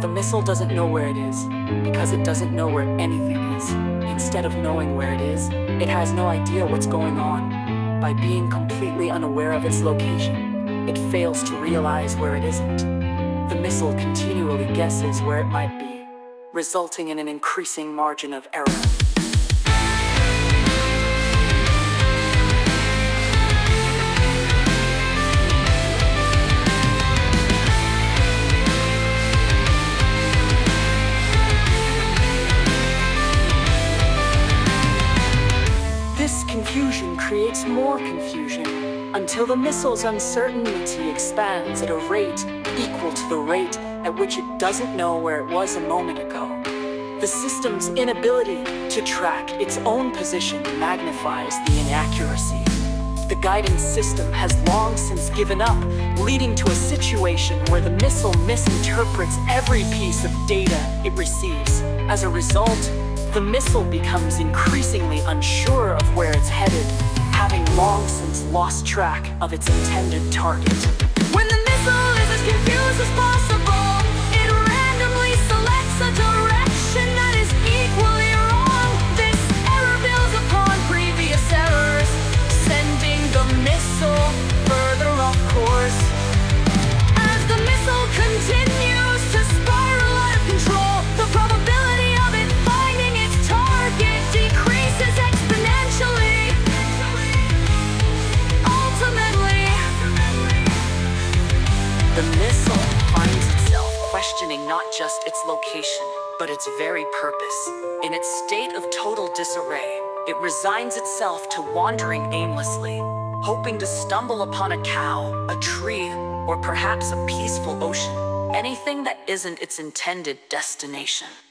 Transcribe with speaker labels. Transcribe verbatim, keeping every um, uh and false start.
Speaker 1: The missile doesn't know where it is, because it doesn't know where anything is. Instead of knowing where it is, it has no idea what's going on. By being completely unaware of its location, it fails to realize where it isn't. The missile continually guesses where it might be, resulting in an increasing margin of error. This confusion creates more confusion, until the missile's uncertainty expands at a rate equal to the rate at which it doesn't know where it was a moment ago. The system's inability to track its own position magnifies the inaccuracy. The guidance system has long since given up, leading to a situation where the missile misinterprets every piece of data it receives. As a result, the missile becomes increasingly unsure of where it's headed, having long since lost track of its intended target.
Speaker 2: When the missile is as confused as possible, it randomly selects a direction that is equally wrong. This error builds upon previous errors, sending the missile further off course. As the missile continues to spiral out of control, the probability of it finding its target decreases exponentially. Ultimately,
Speaker 1: The missile finds itself questioning not just its location, but its very purpose. In its state of total disarray, it resigns itself to wandering aimlessly, hoping to stumble upon a cow, a tree, or perhaps a peaceful ocean. Anything that isn't its intended destination.